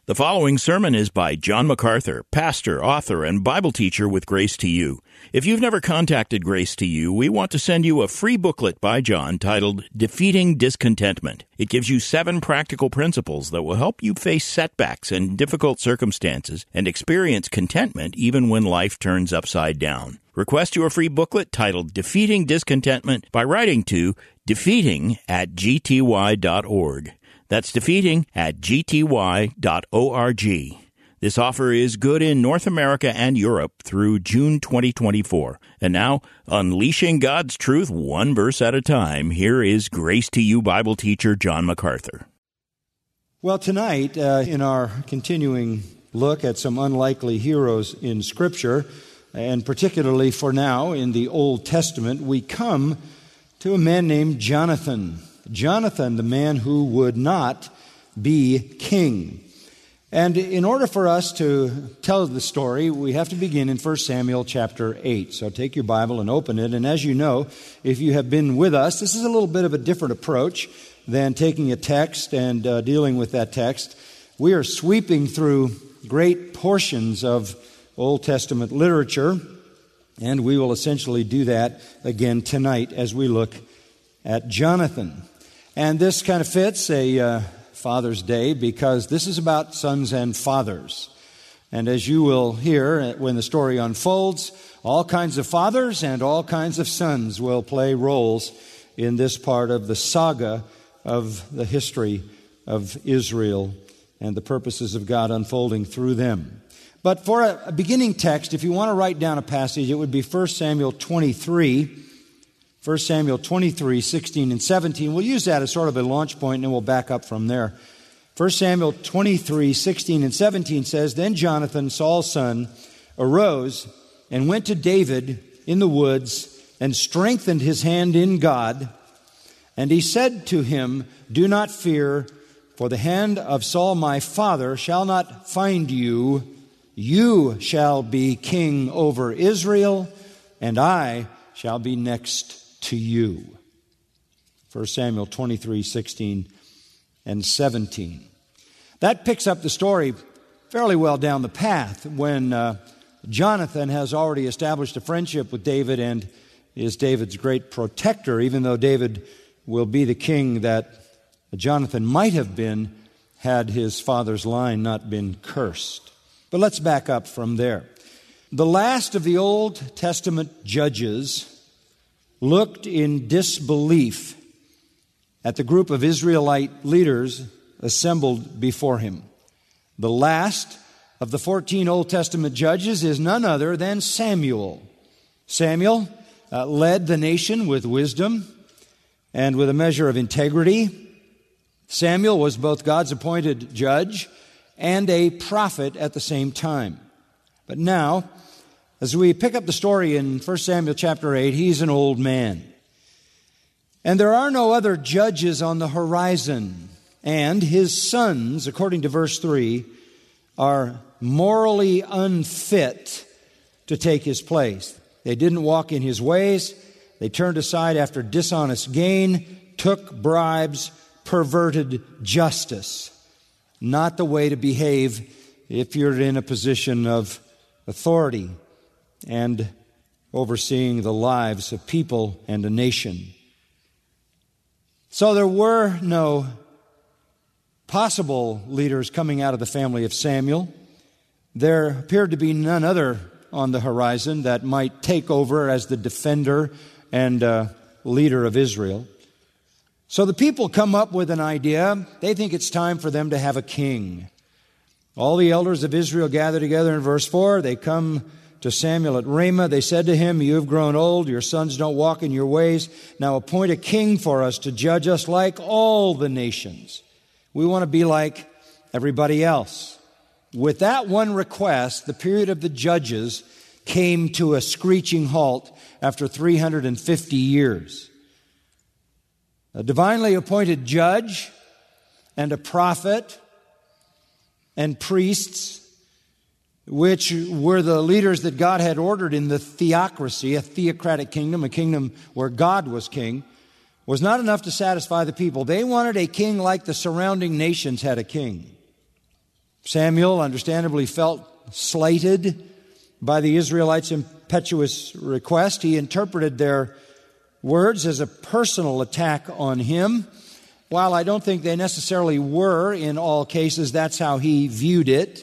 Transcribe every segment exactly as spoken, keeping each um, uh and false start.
The following sermon is by John MacArthur, pastor, author, and Bible teacher with Grace to You. If you've never contacted Grace to You, we want to send you a free booklet by John titled Defeating Discontentment. It gives you seven practical principles that will help you face setbacks and difficult circumstances and experience contentment even when life turns upside down. Request your free booklet titled Defeating Discontentment by writing to defeating at g t y dot org. That's defeating at g t y dot org. This offer is good in North America and Europe through June twenty twenty-four. And now, unleashing God's truth one verse at a time, here is Grace to You Bible teacher John MacArthur. Well, tonight, uh, in our continuing look at some unlikely heroes in Scripture, and particularly for now in the Old Testament, we come to a man named Jonathan. Jonathan, the man who would not be king. And in order for us to tell the story, we have to begin in First Samuel chapter eight. So take your Bible and open it. And as you know, if you have been with us, this is a little bit of a different approach than taking a text and uh, dealing with that text. We are sweeping through great portions of Old Testament literature, and we will essentially do that again tonight as we look at Jonathan. And this kind of fits a uh, Father's Day because this is about sons and fathers. And as you will hear when the story unfolds, all kinds of fathers and all kinds of sons will play roles in this part of the saga of the history of Israel and the purposes of God unfolding through them. But for a, a beginning text, if you want to write down a passage, it would be First Samuel twenty-three. First Samuel twenty-three, sixteen and seventeen. We'll use that as sort of a launch point, and then we'll back up from there. First Samuel twenty-three, sixteen and seventeen says, Then Jonathan, Saul's son, arose and went to David in the woods and strengthened his hand in God. And he said to him, Do not fear, for the hand of Saul my father shall not find you. You shall be king over Israel, and I shall be next to you. First Samuel twenty-three, sixteen and seventeen. That picks up the story fairly well down the path when uh, Jonathan has already established a friendship with David and is David's great protector, even though David will be the king that Jonathan might have been had his father's line not been cursed. But let's back up from there. The last of the Old Testament judges looked in disbelief at the group of Israelite leaders assembled before him. The last of the fourteen Old Testament judges is none other than Samuel. Samuel uh, led the nation with wisdom and with a measure of integrity. Samuel was both God's appointed judge and a prophet at the same time. But now, as we pick up the story in First Samuel chapter eight, he's an old man. And there are no other judges on the horizon. And his sons, according to verse three, are morally unfit to take his place. They didn't walk in his ways. They turned aside after dishonest gain, took bribes, perverted justice. Not the way to behave if you're in a position of authority and overseeing the lives of people and a nation. So there were no possible leaders coming out of the family of Samuel. There appeared to be none other on the horizon that might take over as the defender and uh, leader of Israel. So the people come up with an idea. They think it's time for them to have a king. All the elders of Israel gather together in verse four. They come to Samuel at Ramah. They said to him, You have grown old. Your sons don't walk in your ways. Now appoint a king for us to judge us like all the nations. We want to be like everybody else. With that one request, the period of the judges came to a screeching halt after three hundred fifty years. A divinely appointed judge and a prophet and priests, which were the leaders that God had ordered in the theocracy, a theocratic kingdom, a kingdom where God was king, was not enough to satisfy the people. They wanted a king like the surrounding nations had a king. Samuel understandably felt slighted by the Israelites' impetuous request. He interpreted their words as a personal attack on him. While I don't think they necessarily were in all cases, that's how he viewed it.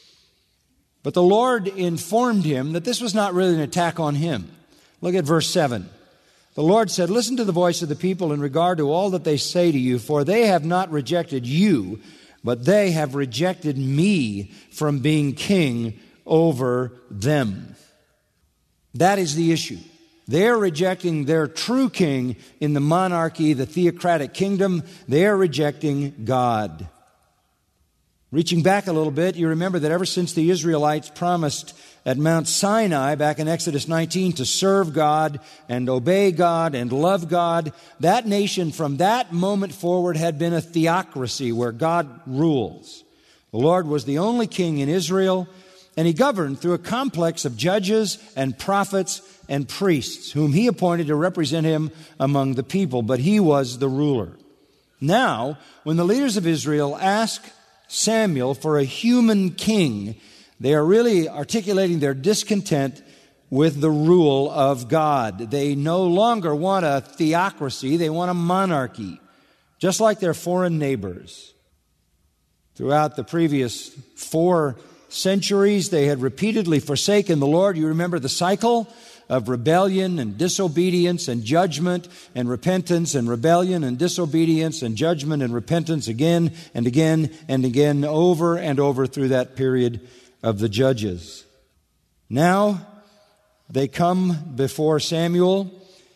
But the Lord informed him that this was not really an attack on him. Look at verse seven. The Lord said, "Listen to the voice of the people in regard to all that they say to you, for they have not rejected you, but they have rejected me from being king over them." That is the issue. They're rejecting their true king in the monarchy, the theocratic kingdom. They're rejecting God. Reaching back a little bit, you remember that ever since the Israelites promised at Mount Sinai back in Exodus nineteen to serve God and obey God and love God, that nation from that moment forward had been a theocracy where God rules. The Lord was the only king in Israel, and He governed through a complex of judges and prophets and priests whom He appointed to represent Him among the people, but He was the ruler. Now, when the leaders of Israel ask Samuel for a human king, they are really articulating their discontent with the rule of God. They no longer want a theocracy, they want a monarchy, just like their foreign neighbors. Throughout the previous four centuries, they had repeatedly forsaken the Lord. You remember the cycle of rebellion and disobedience and judgment and repentance and rebellion and disobedience and judgment and repentance again and again and again, over and over through that period of the judges. Now they come before Samuel,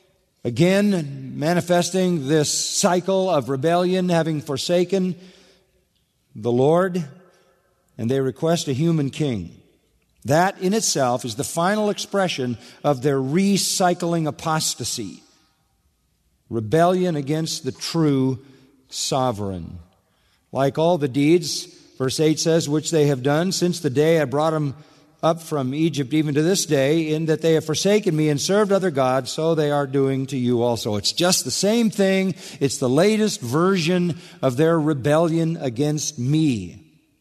again manifesting this cycle of rebellion, having forsaken the Lord, and they request a human king. That in itself is the final expression of their recycling apostasy. Rebellion against the true sovereign. Like all the deeds, verse eight says, which they have done since the day I brought them up from Egypt, even to this day, in that they have forsaken me and served other gods, so they are doing to you also. It's just the same thing. It's the latest version of their rebellion against me.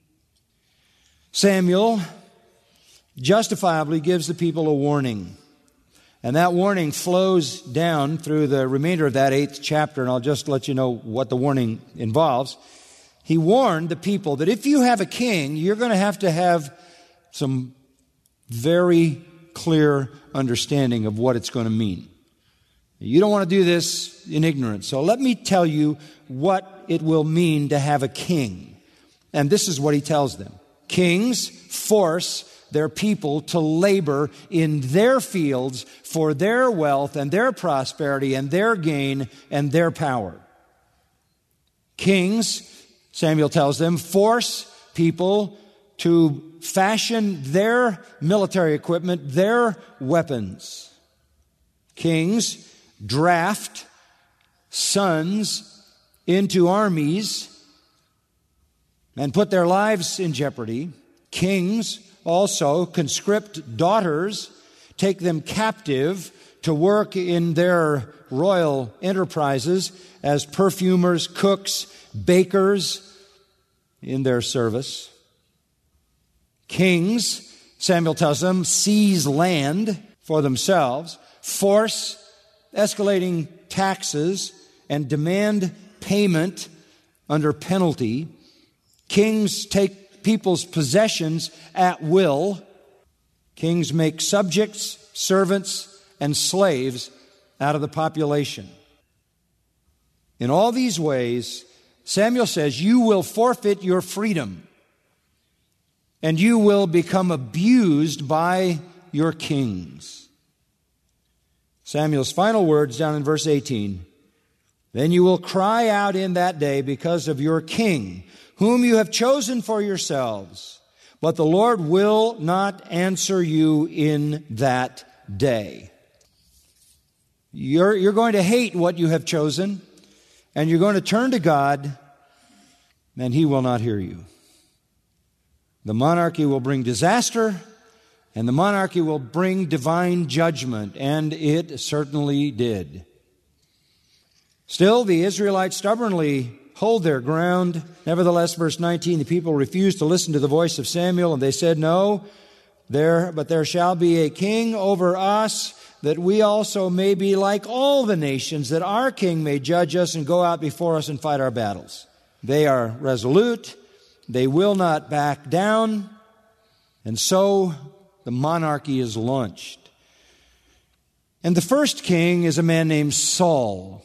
Samuel justifiably gives the people a warning. And that warning flows down through the remainder of that eighth chapter, and I'll just let you know what the warning involves. He warned the people that if you have a king, you're going to have to have some very clear understanding of what it's going to mean. You don't want to do this in ignorance. So let me tell you what it will mean to have a king. And this is what he tells them. Kings force their people to labor in their fields for their wealth and their prosperity and their gain and their power. Kings, Samuel tells them, force people to fashion their military equipment, their weapons. Kings draft sons into armies and put their lives in jeopardy. Kings also conscript daughters, take them captive to work in their royal enterprises as perfumers, cooks, bakers in their service. Kings, Samuel tells them, seize land for themselves, force escalating taxes, and demand payment under penalty. Kings take people's possessions at will. Kings make subjects, servants, and slaves out of the population. In all these ways, Samuel says, you will forfeit your freedom, and you will become abused by your kings. Samuel's final words down in verse eighteen, then you will cry out in that day because of your king, whom you have chosen for yourselves, but the Lord will not answer you in that day. You're, you're going to hate what you have chosen, and you're going to turn to God, and He will not hear you. The monarchy will bring disaster, and the monarchy will bring divine judgment, and it certainly did. Still, the Israelites stubbornly hold their ground. Nevertheless, verse nineteen, the people refused to listen to the voice of Samuel, and they said, No, there, but there shall be a king over us, that we also may be like all the nations, that our king may judge us and go out before us and fight our battles. They are resolute. They will not back down. And so the monarchy is launched. And the first king is a man named Saul.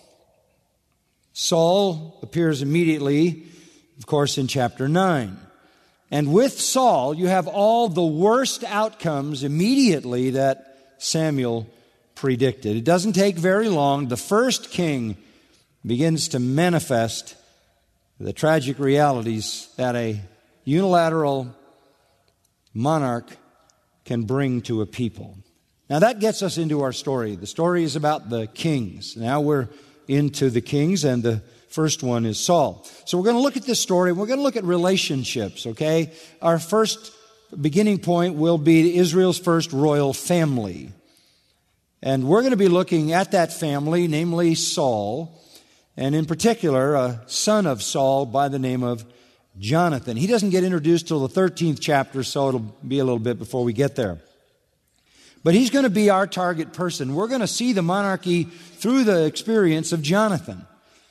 Saul appears immediately, of course, in chapter nine. And with Saul, you have all the worst outcomes immediately that Samuel predicted. It doesn't take very long. The first king begins to manifest the tragic realities that a unilateral monarch can bring to a people. Now that gets us into our story. The story is about the kings. Now we're into the kings, and the first one is Saul. So we're going to look at this story. We're going to look at relationships, okay? Our first beginning point will be Israel's first royal family. And we're going to be looking at that family, namely Saul, and in particular, a son of Saul by the name of Jonathan. He doesn't get introduced till the thirteenth chapter, so it'll be a little bit before we get there. But he's going to be our target person. We're going to see the monarchy through the experience of Jonathan.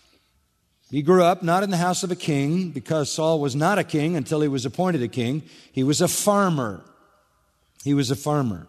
He grew up not in the house of a king, because Saul was not a king until he was appointed a king. He was a farmer. He was a farmer.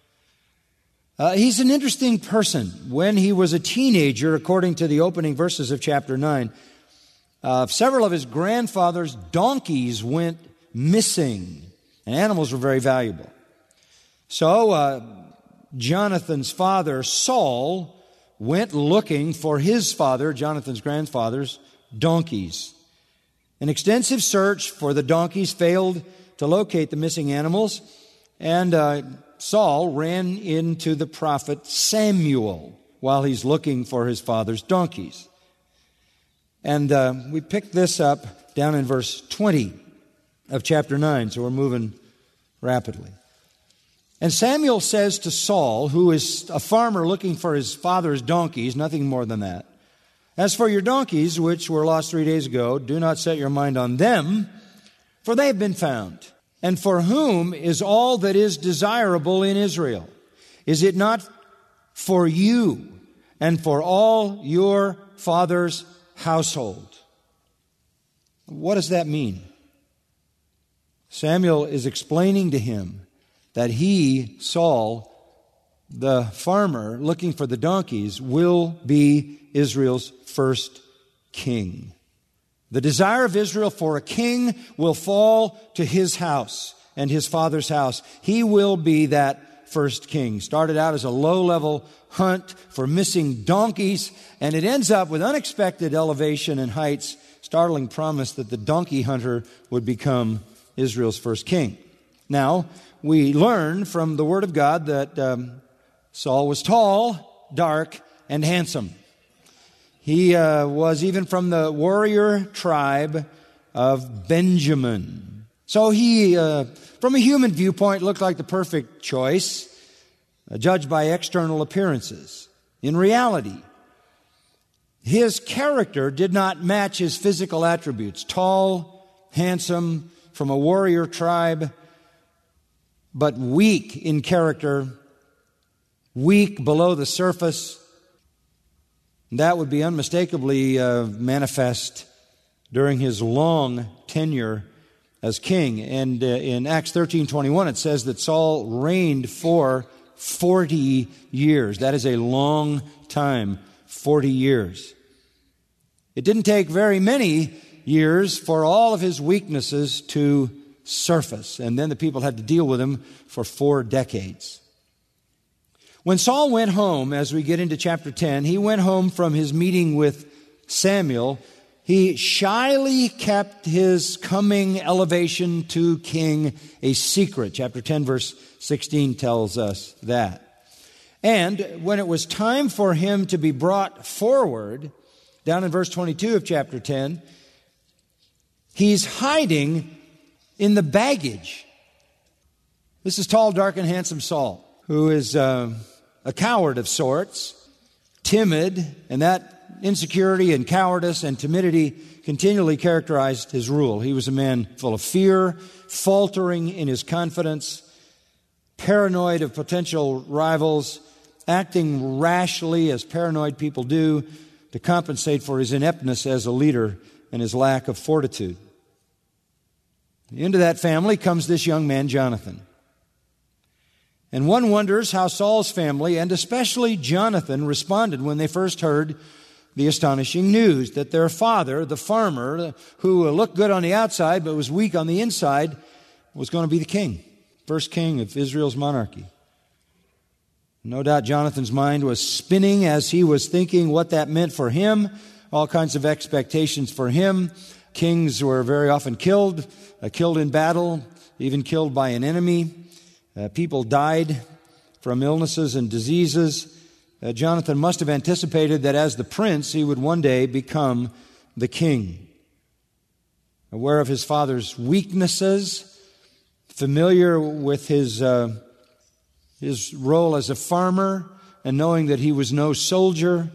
Uh, he's an interesting person. When he was a teenager, according to the opening verses of chapter nine, uh, several of his grandfather's donkeys went missing, and animals were very valuable. So uh, Jonathan's father, Saul, went looking for his father, Jonathan's grandfather's, donkeys. An extensive search for the donkeys failed to locate the missing animals, and uh, Saul ran into the prophet Samuel while he's looking for his father's donkeys. And uh, we pick this up down in verse twenty of chapter nine, so we're moving rapidly. And Samuel says to Saul, who is a farmer looking for his father's donkeys, nothing more than that, As for your donkeys, which were lost three days ago, do not set your mind on them, for they have been found. And for whom is all that is desirable in Israel? Is it not for you and for all your father's household? What does that mean? Samuel is explaining to him that he, Saul, the farmer looking for the donkeys, will be Israel's first king. The desire of Israel for a king will fall to his house and his father's house. He will be that first king. Started out as a low-level hunt for missing donkeys, and it ends up with unexpected elevation and heights, startling promise that the donkey hunter would become Israel's first king. Now, we learn from the Word of God that um, Saul was tall, dark, and handsome. He uh, was even from the warrior tribe of Benjamin. So he, uh, from a human viewpoint, looked like the perfect choice, uh, judged by external appearances. In reality, his character did not match his physical attributes. Tall, handsome, from a warrior tribe, but weak in character, weak below the surface. That would be unmistakably uh, manifest during his long tenure as king. And uh, in Acts thirteen twenty-one, it says that Saul reigned for forty years. That is a long time, forty years. It didn't take very many years for all of his weaknesses to surface. And then the people had to deal with him for four decades. When Saul went home, as we get into chapter ten, he went home from his meeting with Samuel. He shyly kept his coming elevation to king a secret. Chapter ten, verse sixteen tells us that. And when it was time for him to be brought forward, down in verse twenty-two of chapter ten, he's hiding in the baggage. This is tall, dark, and handsome Saul, who is uh, a coward of sorts, timid, and that insecurity and cowardice and timidity continually characterized his rule. He was a man full of fear, faltering in his confidence, paranoid of potential rivals, acting rashly as paranoid people do to compensate for his ineptness as a leader and his lack of fortitude. Into that family comes this young man, Jonathan. And one wonders how Saul's family, and especially Jonathan, responded when they first heard the astonishing news that their father, the farmer, who looked good on the outside but was weak on the inside, was going to be the king, first king of Israel's monarchy. No doubt Jonathan's mind was spinning as he was thinking what that meant for him, all kinds of expectations for him. Kings were very often killed, uh, killed in battle, even killed by an enemy. Uh, people died from illnesses and diseases. Uh, Jonathan must have anticipated that as the prince, he would one day become the king. Aware of his father's weaknesses, familiar with his uh, his role as a farmer, and knowing that he was no soldier,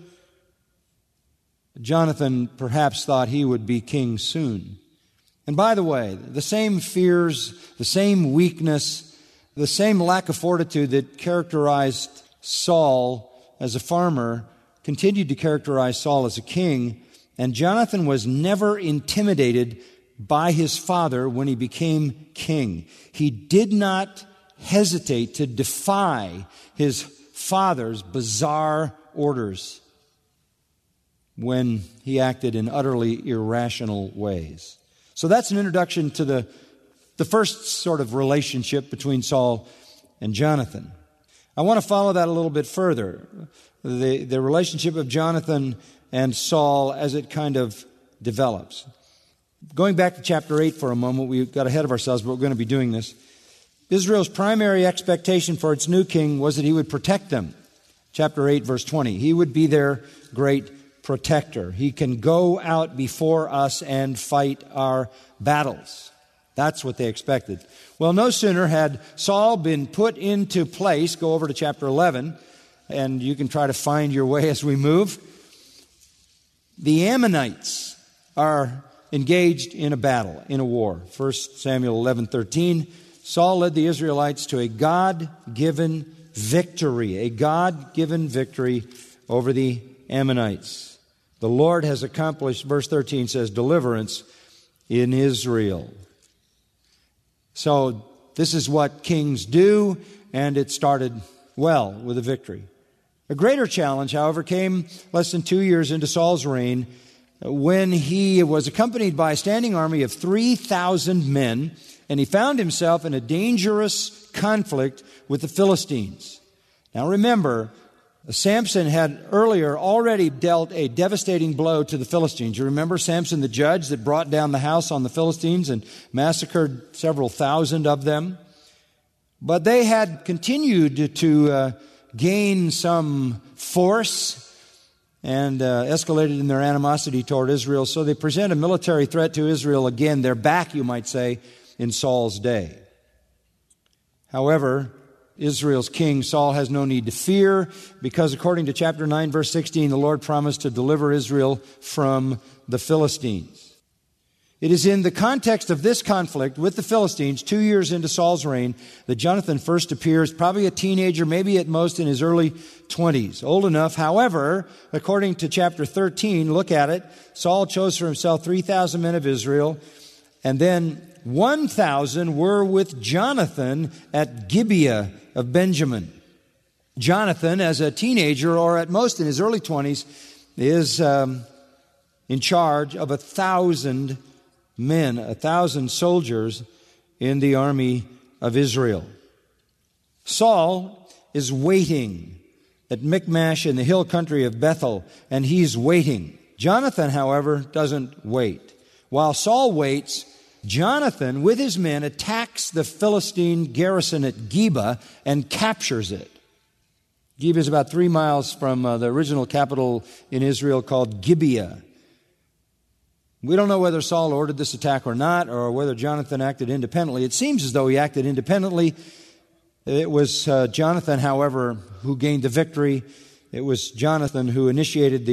Jonathan perhaps thought he would be king soon. And by the way, the same fears, the same weakness, the same lack of fortitude that characterized Saul as a farmer continued to characterize Saul as a king, and Jonathan was never intimidated by his father when he became king. He did not hesitate to defy his father's bizarre orders when he acted in utterly irrational ways. So that's an introduction to the The first sort of relationship between Saul and Jonathan. I want to follow that a little bit further. The, the relationship of Jonathan and Saul as it kind of develops. Going back to chapter eight for a moment, we got ahead of ourselves, but we're going to be doing this. Israel's primary expectation for its new king was that he would protect them. Chapter eight, verse twenty. He would be their great protector. He can go out before us and fight our battles. That's what they expected. Well, no sooner had Saul been put into place. Go over to chapter eleven, and you can try to find your way as we move. The Ammonites are engaged in a battle, in a war. First Samuel eleven thirteen. Saul led the Israelites to a God-given victory, a God-given victory over the Ammonites. The Lord has accomplished, verse thirteen says, deliverance in Israel. So this is what kings do, and it started well with a victory. A greater challenge, however, came less than two years into Saul's reign when he was accompanied by a standing army of three thousand men, and he found himself in a dangerous conflict with the Philistines. Now remember, Samson had earlier already dealt a devastating blow to the Philistines. You remember Samson the judge that brought down the house on the Philistines and massacred several thousand of them? But they had continued to uh, gain some force and uh, escalated in their animosity toward Israel. So they present a military threat to Israel again. They're back, you might say, in Saul's day. However, Israel's king Saul has no need to fear, because according to chapter nine, verse sixteen, the Lord promised to deliver Israel from the Philistines. It is in the context of this conflict with the Philistines, two years into Saul's reign, that Jonathan first appears, probably a teenager, maybe at most in his early twenties. Old enough, however, according to chapter thirteen, look at it, Saul chose for himself three thousand men of Israel, and then one thousand were with Jonathan at Gibeah of Benjamin. Jonathan, as a teenager, or at most in his early twenties, is um, in charge of a thousand men, a thousand soldiers in the army of Israel. Saul is waiting at Michmash in the hill country of Bethel, and he's waiting. Jonathan, however, doesn't wait. While Saul waits, Jonathan, with his men, attacks the Philistine garrison at Geba and captures it. Geba is about three miles from uh, the original capital in Israel called Gibeah. We don't know whether Saul ordered this attack or not, or whether Jonathan acted independently. It seems as though he acted independently. It was uh, Jonathan, however, who gained the victory. It was Jonathan who initiated the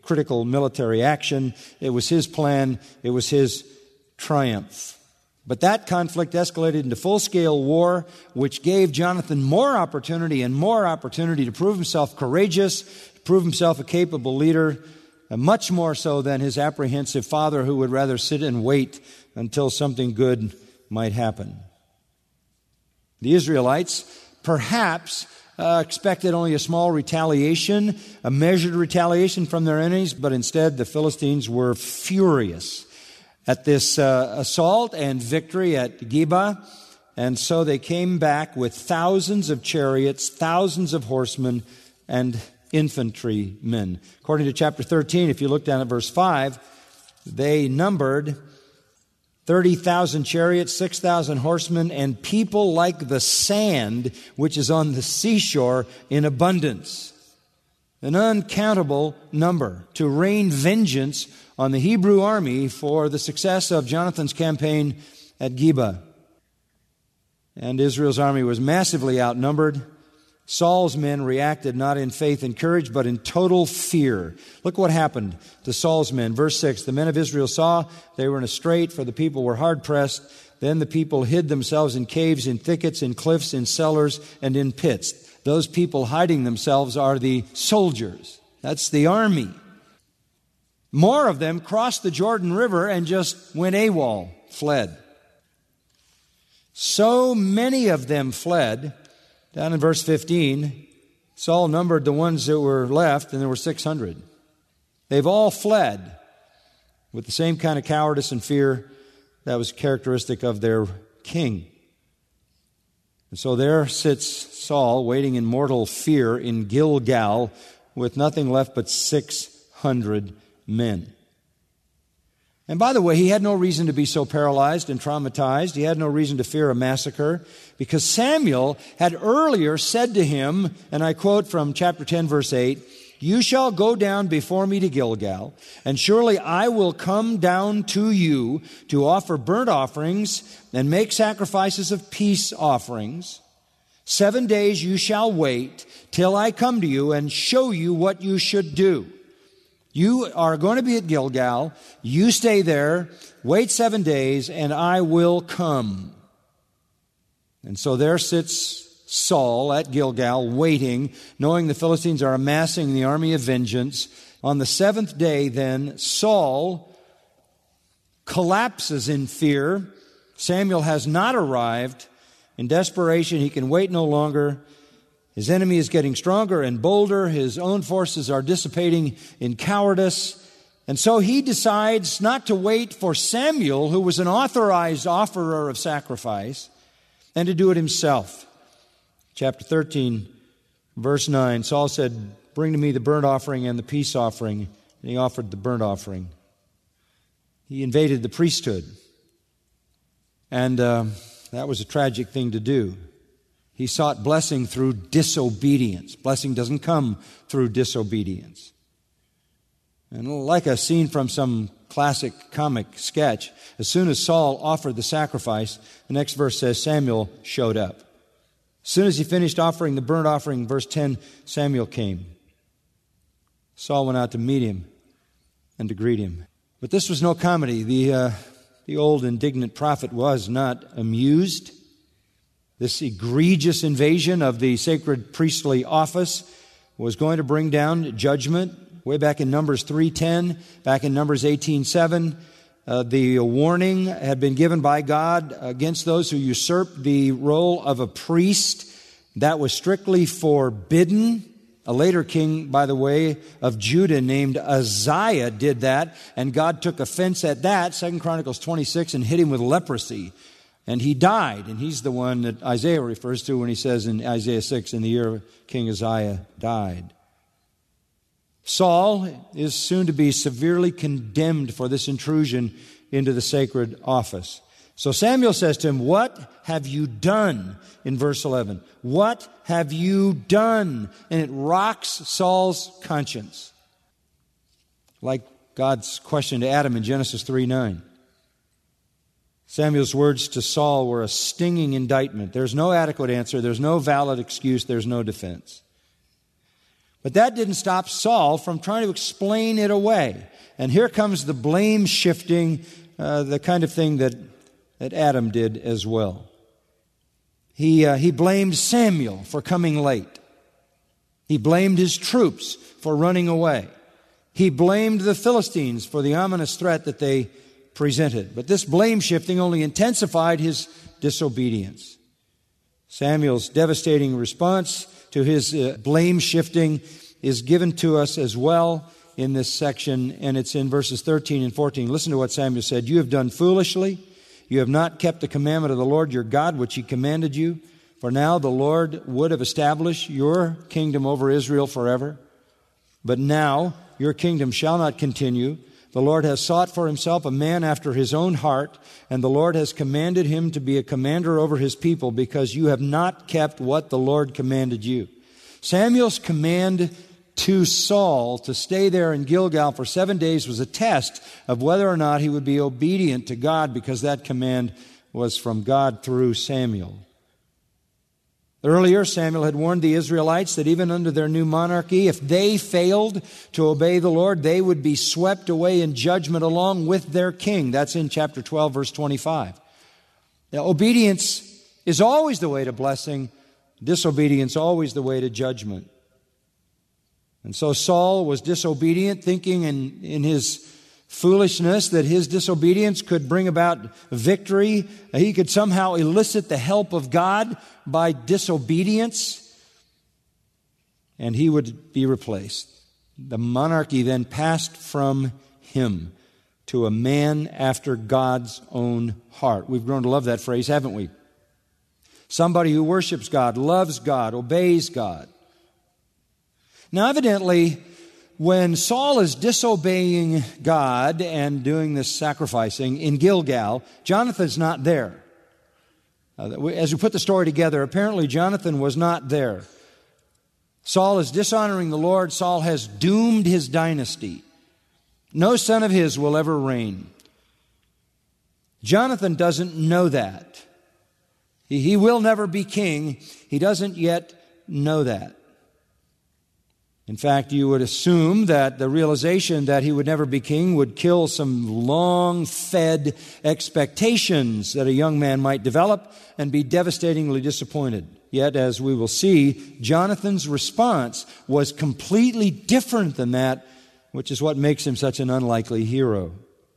critical military action. It was his plan. It was his triumph. But that conflict escalated into full-scale war, which gave Jonathan more opportunity and more opportunity to prove himself courageous, to prove himself a capable leader, and much more so than his apprehensive father, who would rather sit and wait until something good might happen. The Israelites perhaps uh, expected only a small retaliation, a measured retaliation from their enemies, but instead the Philistines were furious at this uh, assault and victory at Geba. And so they came back with thousands of chariots, thousands of horsemen, and infantrymen. According to chapter thirteen, if you look down at verse five, they numbered thirty thousand chariots, six thousand horsemen, and people like the sand which is on the seashore in abundance. An uncountable number to rain vengeance on the Hebrew army for the success of Jonathan's campaign at Geba. And Israel's army was massively outnumbered. Saul's men reacted not in faith and courage, but in total fear. Look what happened to Saul's men. Verse six, the men of Israel saw they were in a strait, for the people were hard-pressed. Then the people hid themselves in caves, in thickets, in cliffs, in cellars, and in pits. Those people hiding themselves are the soldiers. That's the army. More of them crossed the Jordan River and just went AWOL, fled. So many of them fled. Down in verse fifteen, Saul numbered the ones that were left, and there were six hundred. They've all fled with the same kind of cowardice and fear that was characteristic of their king. And so there sits Saul, waiting in mortal fear in Gilgal, with nothing left but six hundred men. And by the way, he had no reason to be so paralyzed and traumatized. He had no reason to fear a massacre, because Samuel had earlier said to him, and I quote from chapter ten, verse eight, "You shall go down before me to Gilgal, and surely I will come down to you to offer burnt offerings and make sacrifices of peace offerings. Seven days you shall wait till I come to you and show you what you should do. You are going to be at Gilgal. You stay there, wait seven days, and I will come." And so there sits Saul at Gilgal, waiting, knowing the Philistines are amassing the army of vengeance. On the seventh day, then, Saul collapses in fear. Samuel has not arrived. In desperation, he can wait no longer. His enemy is getting stronger and bolder. His own forces are dissipating in cowardice. And so he decides not to wait for Samuel, who was an authorized offerer of sacrifice, and to do it himself. Chapter thirteen, verse nine, Saul said, "Bring to me the burnt offering and the peace offering." And he offered the burnt offering. He invaded the priesthood. And uh, that was a tragic thing to do. He sought blessing through disobedience. Blessing doesn't come through disobedience. And like a scene from some classic comic sketch, as soon as Saul offered the sacrifice, the next verse says Samuel showed up. As soon as he finished offering the burnt offering, verse ten, Samuel came. Saul went out to meet him and to greet him. But this was no comedy. The, uh, the old indignant prophet was not amused. This egregious invasion of the sacred priestly office was going to bring down judgment. Way back in Numbers three ten, back in Numbers eighteen seven, uh, the warning had been given by God against those who usurped the role of a priest. That was strictly forbidden. A later king, by the way, of Judah named Uzziah did that, and God took offense at that, Second Chronicles twenty-six, and hit him with leprosy. And he died, and he's the one that Isaiah refers to when he says in Isaiah six, in the year King Uzziah died. Saul is soon to be severely condemned for this intrusion into the sacred office. So Samuel says to him, "What have you done?" in verse eleven. What have you done? And it rocks Saul's conscience. Like God's question to Adam in Genesis three nine. Samuel's words to Saul were a stinging indictment. There's no adequate answer. There's no valid excuse. There's no defense. But that didn't stop Saul from trying to explain it away. And here comes the blame shifting, uh, the kind of thing that, that Adam did as well. He, uh, he blamed Samuel for coming late. He blamed his troops for running away. He blamed the Philistines for the ominous threat that they presented. But this blame shifting only intensified his disobedience. Samuel's devastating response to his uh, blame shifting is given to us as well in this section, and it's in verses thirteen and fourteen. Listen to what Samuel said. You have done foolishly. You have not kept the commandment of the Lord your God, which he commanded you. For now the Lord would have established your kingdom over Israel forever. But now your kingdom shall not continue. The Lord has sought for himself a man after his own heart, and the Lord has commanded him to be a commander over his people, because you have not kept what the Lord commanded you. Samuel's command to Saul to stay there in Gilgal for seven days was a test of whether or not he would be obedient to God, because that command was from God through Samuel. Earlier, Samuel had warned the Israelites that even under their new monarchy, if they failed to obey the Lord, they would be swept away in judgment along with their king. That's in chapter twelve, verse twenty-five. Now, obedience is always the way to blessing, disobedience always the way to judgment. And so Saul was disobedient, thinking in, in his foolishness that his disobedience could bring about victory. He could somehow elicit the help of God by disobedience, and he would be replaced. The monarchy then passed from him to a man after God's own heart. We've grown to love that phrase, haven't we? Somebody who worships God, loves God, obeys God. Now, evidently, when Saul is disobeying God and doing this sacrificing in Gilgal, Jonathan's not there. Uh, as we put the story together, apparently Jonathan was not there. Saul is dishonoring the Lord. Saul has doomed his dynasty. No son of his will ever reign. Jonathan doesn't know that. He, he will never be king. He doesn't yet know that. In fact, you would assume that the realization that he would never be king would kill some long-fed expectations that a young man might develop and be devastatingly disappointed. Yet, as we will see, Jonathan's response was completely different than that, which is what makes him such an unlikely hero.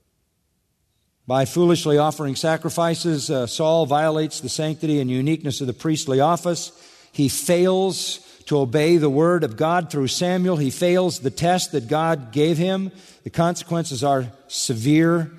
By foolishly offering sacrifices, uh, Saul violates the sanctity and uniqueness of the priestly office. He fails to obey the word of God through Samuel. He fails the test that God gave him. The consequences are severe,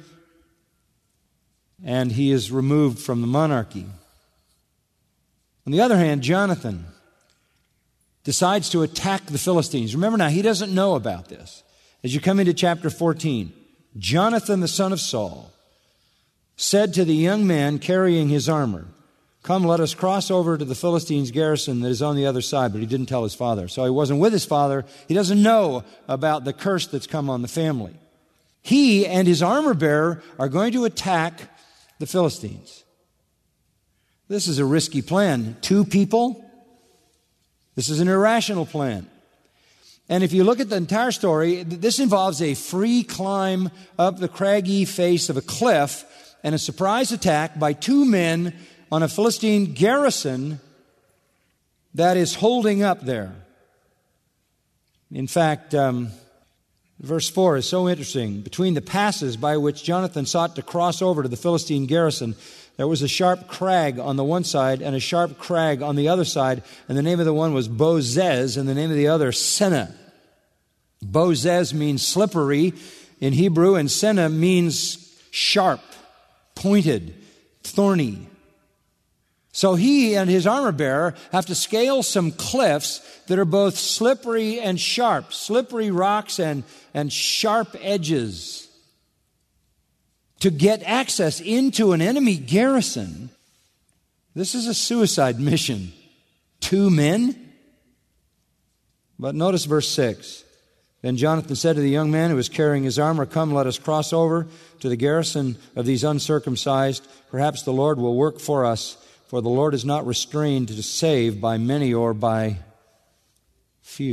and he is removed from the monarchy. On the other hand, Jonathan decides to attack the Philistines. Remember now, he doesn't know about this. As you come into chapter fourteen, Jonathan, the son of Saul, said to the young man carrying his armor, "Come, let us cross over to the Philistines' garrison that is on the other side." But he didn't tell his father. So he wasn't with his father. He doesn't know about the curse that's come on the family. He and his armor bearer are going to attack the Philistines. This is a risky plan. Two people? This is an irrational plan. And if you look at the entire story, this involves a free climb up the craggy face of a cliff and a surprise attack by two men on a Philistine garrison that is holding up there. In fact, um, verse four is so interesting. Between the passes by which Jonathan sought to cross over to the Philistine garrison, there was a sharp crag on the one side and a sharp crag on the other side, and the name of the one was Bozez, and the name of the other, Seneh. Bozez means slippery in Hebrew, and Seneh means sharp, pointed, thorny. So he and his armor bearer have to scale some cliffs that are both slippery and sharp, slippery rocks and, and sharp edges, to get access into an enemy garrison. This is a suicide mission. Two men? But notice verse six. Then Jonathan said to the young man who was carrying his armor, "Come, let us cross over to the garrison of these uncircumcised. Perhaps the Lord will work for us. For the Lord is not restrained to save by many or by few."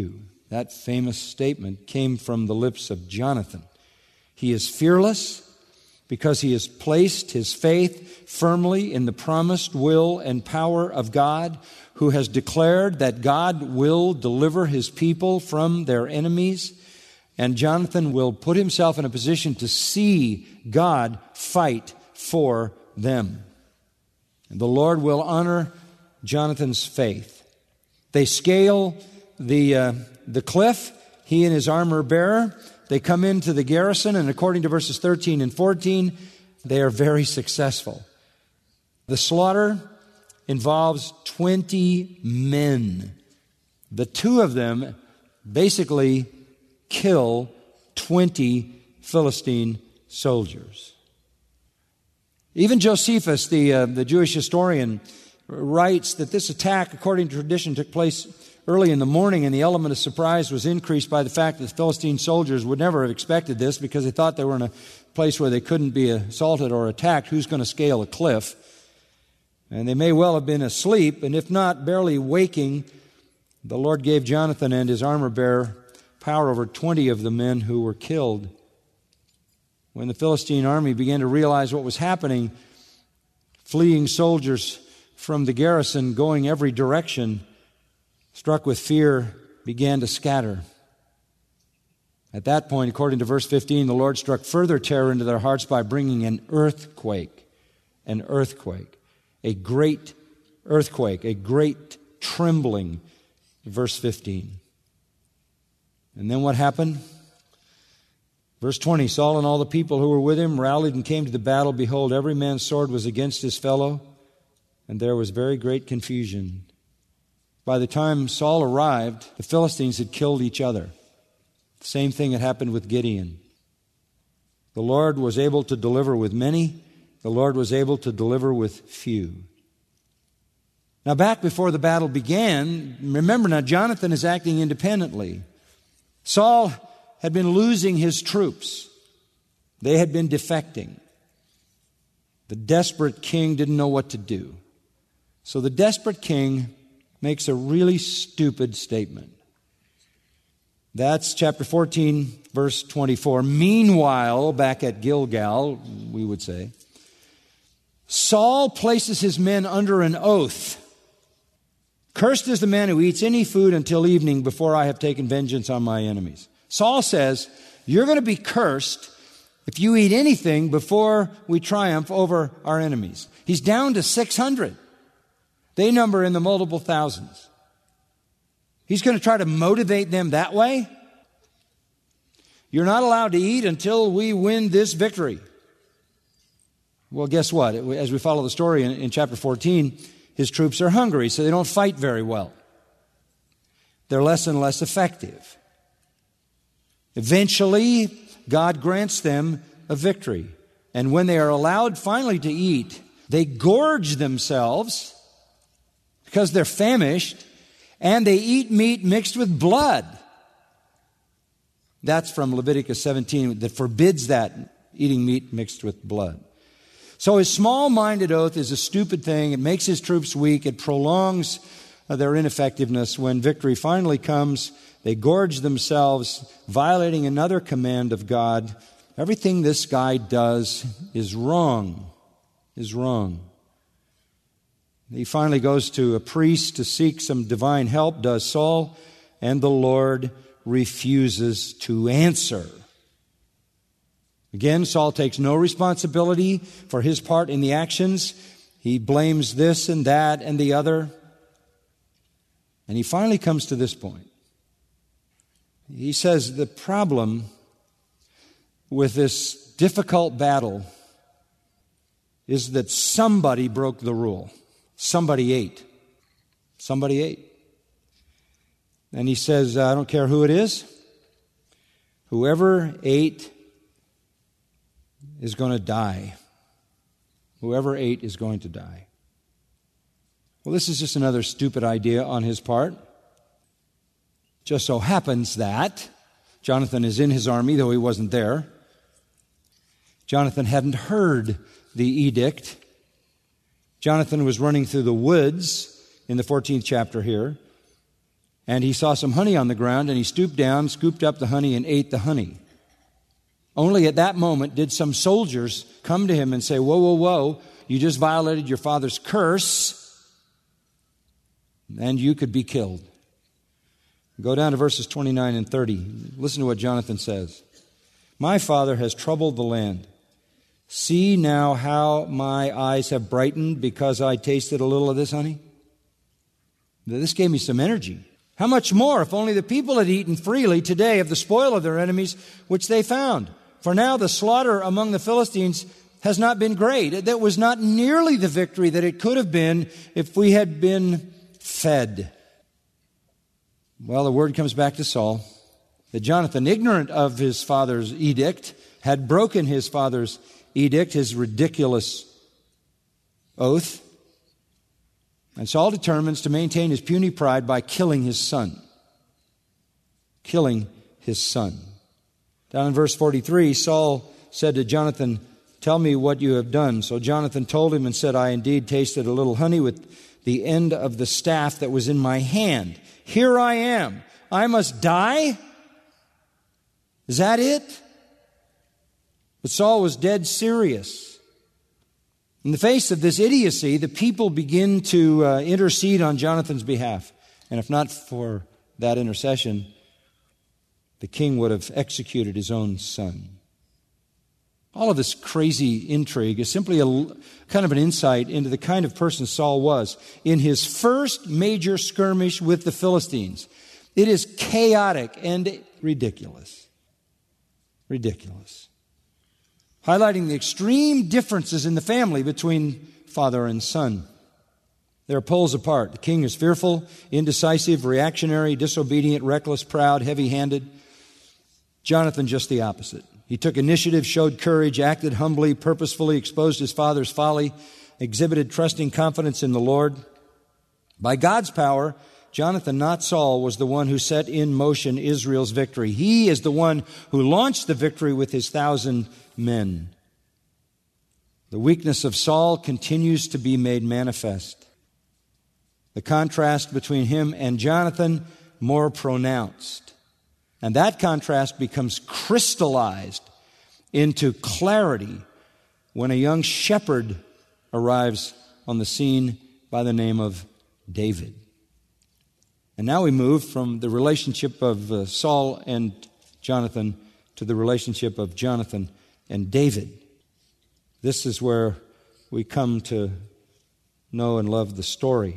That famous statement came from the lips of Jonathan. He is fearless because he has placed his faith firmly in the promised will and power of God, who has declared that God will deliver his people from their enemies. And Jonathan will put himself in a position to see God fight for them. And the Lord will honor Jonathan's faith. They scale the, uh, the cliff, he and his armor bearer. They come into the garrison, and according to verses thirteen and fourteen, they are very successful. The slaughter involves twenty men. The two of them basically kill twenty Philistine soldiers. Even Josephus, the, uh, the Jewish historian, writes that this attack, according to tradition, took place early in the morning, and the element of surprise was increased by the fact that the Philistine soldiers would never have expected this because they thought they were in a place where they couldn't be assaulted or attacked. Who's going to scale a cliff? And they may well have been asleep, and if not, barely waking. The Lord gave Jonathan and his armor bearer power over twenty of the men who were killed. When the Philistine army began to realize what was happening, fleeing soldiers from the garrison going every direction, struck with fear, began to scatter. At that point, according to verse fifteen, the Lord struck further terror into their hearts by bringing an earthquake, an earthquake, a great earthquake, a great trembling. Verse fifteen. And then what happened? Verse twenty, Saul and all the people who were with him rallied and came to the battle. Behold, every man's sword was against his fellow, and there was very great confusion. By the time Saul arrived, the Philistines had killed each other. The same thing had happened with Gideon. The Lord was able to deliver with many. The Lord was able to deliver with few. Now, back before the battle began, remember now, Jonathan is acting independently. Saul had been losing his troops. They had been defecting. The desperate king didn't know what to do. So the desperate king makes a really stupid statement. That's chapter fourteen, verse twenty-four. Meanwhile, back at Gilgal, we would say, Saul places his men under an oath. Cursed is the man who eats any food until evening before I have taken vengeance on my enemies. Saul says, you're going to be cursed if you eat anything before we triumph over our enemies. He's down to six hundred. They number in the multiple thousands. He's going to try to motivate them that way. You're not allowed to eat until we win this victory. Well, guess what? As we follow the story in, in chapter fourteen, his troops are hungry, so they don't fight very well. They're less and less effective. Eventually, God grants them a victory. And when they are allowed finally to eat, they gorge themselves because they're famished, and they eat meat mixed with blood. That's from Leviticus seventeen that forbids that, eating meat mixed with blood. So his small-minded oath is a stupid thing. It makes his troops weak. It prolongs their ineffectiveness. When victory finally comes, they gorge themselves, violating another command of God. Everything this guy does is wrong, is wrong. He finally goes to a priest to seek some divine help, does Saul, and the Lord refuses to answer. Again, Saul takes no responsibility for his part in the actions. He blames this and that and the other. And he finally comes to this point. He says the problem with this difficult battle is that somebody broke the rule. Somebody ate. Somebody ate. And he says, I don't care who it is. Whoever ate is going to die. Whoever ate is going to die. Well, this is just another stupid idea on his part. Just so happens that Jonathan is in his army, though he wasn't there. Jonathan hadn't heard the edict. Jonathan was running through the woods in the fourteenth chapter here. And he saw some honey on the ground, and he stooped down, scooped up the honey, and ate the honey. Only at that moment did some soldiers come to him and say, whoa, whoa, whoa, you just violated your father's curse, and you could be killed. Go down to verses twenty-nine and thirty. Listen to what Jonathan says. My father has troubled the land. See now how my eyes have brightened because I tasted a little of this honey. This gave me some energy. How much more if only the people had eaten freely today of the spoil of their enemies which they found. For now the slaughter among the Philistines has not been great. That was not nearly the victory that it could have been if we had been fed. Well, the word comes back to Saul that Jonathan, ignorant of his father's edict, had broken his father's edict, his ridiculous oath. And Saul determines to maintain his puny pride by killing his son. Killing his son. Down in verse forty-three, Saul said to Jonathan, tell me what you have done. So Jonathan told him and said, I indeed tasted a little honey with the end of the staff that was in my hand. Here I am. I must die? Is that it? But Saul was dead serious. In the face of this idiocy, the people begin to uh, intercede on Jonathan's behalf. And if not for that intercession, the king would have executed his own son. All of this crazy intrigue is simply a kind of an insight into the kind of person Saul was in his first major skirmish with the Philistines. It is chaotic and ridiculous. Ridiculous. Highlighting the extreme differences in the family between father and son. They are poles apart. The king is fearful, indecisive, reactionary, disobedient, reckless, proud, heavy-handed. Jonathan just the opposite. He took initiative, showed courage, acted humbly, purposefully, exposed his father's folly, exhibited trusting confidence in the Lord. By God's power, Jonathan, not Saul, was the one who set in motion Israel's victory. He is the one who launched the victory with his thousand men. The weakness of Saul continues to be made manifest. The contrast between him and Jonathan more pronounced. And that contrast becomes crystallized into clarity when a young shepherd arrives on the scene by the name of David. And now we move from the relationship of uh, Saul and Jonathan to the relationship of Jonathan and David. This is where we come to know and love the story.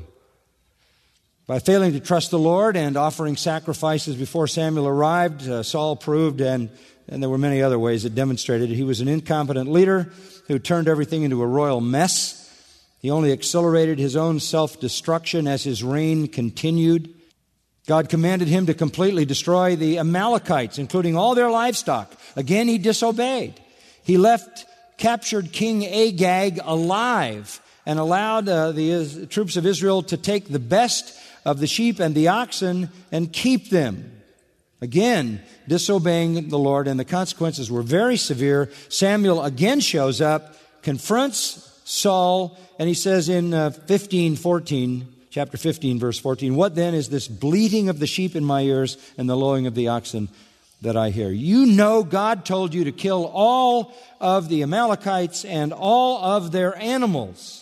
By failing to trust the Lord and offering sacrifices before Samuel arrived, uh, Saul proved, and, and there were many other ways that demonstrated he was an incompetent leader who turned everything into a royal mess. He only accelerated his own self-destruction as his reign continued. God commanded him to completely destroy the Amalekites, including all their livestock. Again, he disobeyed. He left captured King Agag alive and allowed uh, the uh, troops of Israel to take the best of the sheep and the oxen and keep them. Again, disobeying the Lord, and the consequences were very severe. Samuel again shows up, confronts Saul, and he says in uh, fifteen fourteen, chapter fifteen, verse fourteen, what then is this bleating of the sheep in my ears and the lowing of the oxen that I hear? You know God told you to kill all of the Amalekites and all of their animals.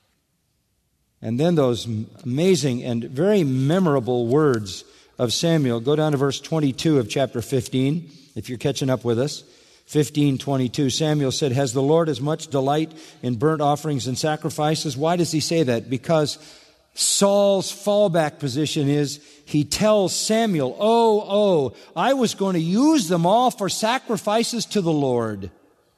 And then those amazing and very memorable words of Samuel. Go down to verse twenty-two of chapter fifteen, if you're catching up with us. fifteen twenty-two, Samuel said, has the Lord as much delight in burnt offerings and sacrifices? Why does he say that? Because Saul's fallback position is he tells Samuel, oh, oh, I was going to use them all for sacrifices to the Lord.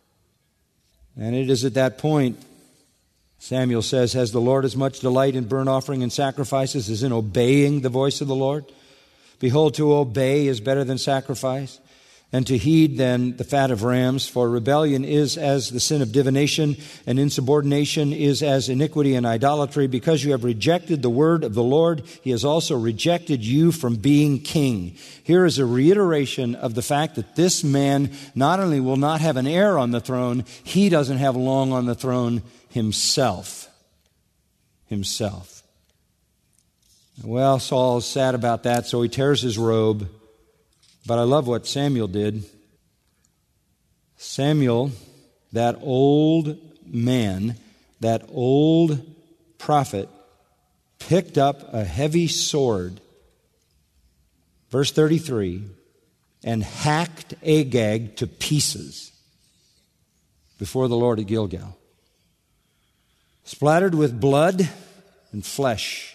And it is at that point Samuel says, has the Lord as much delight in burnt offering and sacrifices as in obeying the voice of the Lord? Behold, to obey is better than sacrifice, and to heed than the fat of rams. For rebellion is as the sin of divination, and insubordination is as iniquity and idolatry. Because you have rejected the word of the Lord, he has also rejected you from being king. Here is a reiteration of the fact that this man not only will not have an heir on the throne, he doesn't have long on the throne himself. Himself. Well, Saul's sad about that, so he tears his robe. But I love what Samuel did. Samuel, that old man, that old prophet, picked up a heavy sword, verse thirty-three, and hacked Agag to pieces before the Lord at Gilgal, splattered with blood and flesh.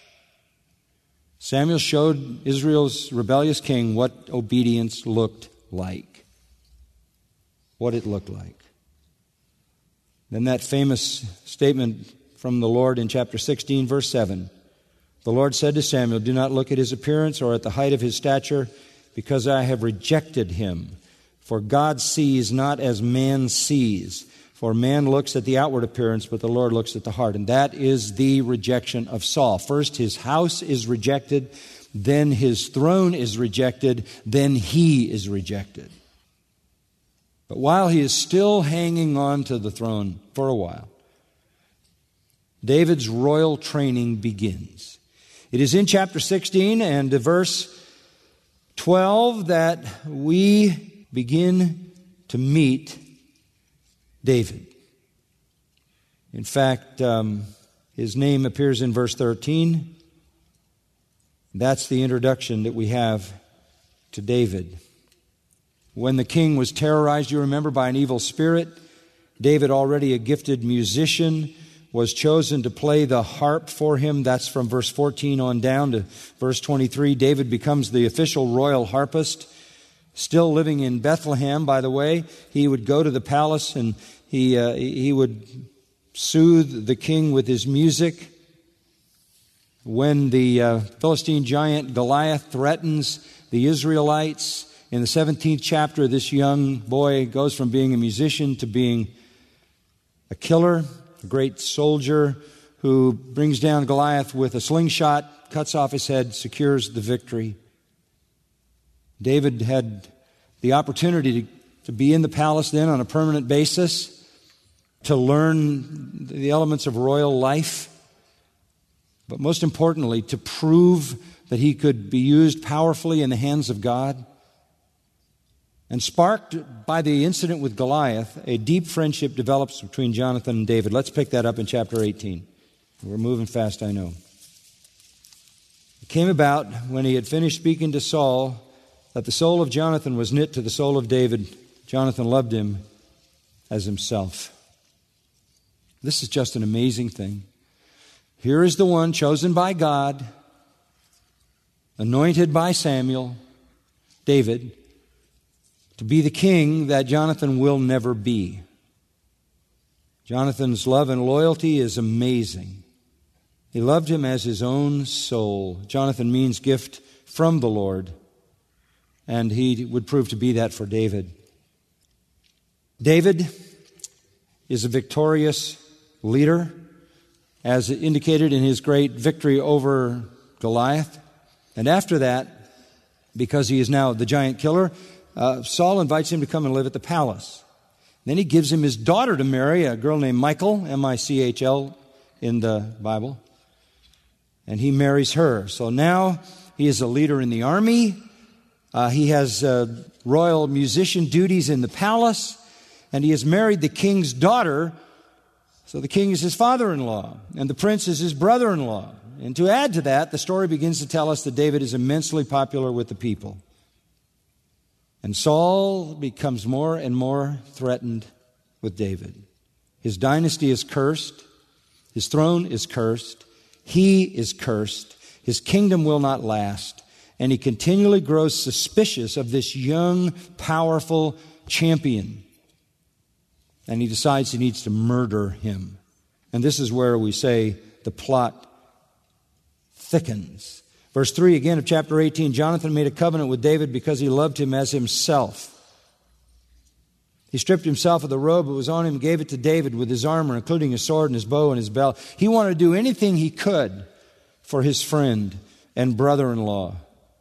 Samuel showed Israel's rebellious king what obedience looked like, what it looked like. Then that famous statement from the Lord in chapter sixteen, verse seven. The Lord said to Samuel, "Do not look at his appearance or at the height of his stature, because I have rejected him. For God sees not as man sees. For man looks at the outward appearance, but the Lord looks at the heart." And that is the rejection of Saul. First, his house is rejected. Then his throne is rejected. Then he is rejected. But while he is still hanging on to the throne for a while, David's royal training begins. It is in chapter sixteen and verse twelve that we begin to meet David. In fact, um, his name appears in verse thirteen. That's the introduction that we have to David. When the king was terrorized, you remember, by an evil spirit, David, already a gifted musician, was chosen to play the harp for him. That's from verse fourteen on down to verse twenty-three. David becomes the official royal harpist. Still living in Bethlehem, by the way, he would go to the palace and he uh, he would soothe the king with his music. When the uh, Philistine giant Goliath threatens the Israelites, in the seventeenth chapter, this young boy goes from being a musician to being a killer, a great soldier who brings down Goliath with a slingshot, cuts off his head, secures the victory. David had the opportunity to, to be in the palace then on a permanent basis, to learn the elements of royal life, but most importantly, to prove that he could be used powerfully in the hands of God. And sparked by the incident with Goliath, a deep friendship develops between Jonathan and David. Let's pick that up in chapter eighteen. We're moving fast, I know. It came about when he had finished speaking to Saul that the soul of Jonathan was knit to the soul of David. Jonathan loved him as himself. This is just an amazing thing. Here is the one chosen by God, anointed by Samuel, David, to be the king that Jonathan will never be. Jonathan's love and loyalty is amazing. He loved him as his own soul. Jonathan means gift from the Lord, and he would prove to be that for David. David is a victorious leader, as indicated in his great victory over Goliath. And after that, because he is now the giant killer, Uh, Saul invites him to come and live at the palace. Then he gives him his daughter to marry, a girl named Michal, M I C H L in the Bible. And he marries her. So now he is a leader in the army. Uh, he has uh, royal musician duties in the palace. And he has married the king's daughter. So the king is his father-in-law. And the prince is his brother-in-law. And to add to that, the story begins to tell us that David is immensely popular with the people. And Saul becomes more and more threatened with David. His dynasty is cursed. His throne is cursed. He is cursed. His kingdom will not last. And he continually grows suspicious of this young, powerful champion. And he decides he needs to murder him. And this is where we say the plot thickens. Verse three again of chapter eighteen, Jonathan made a covenant with David because he loved him as himself. He stripped himself of the robe that was on him and gave it to David with his armor, including his sword and his bow and his belt. He wanted to do anything he could for his friend and brother-in-law.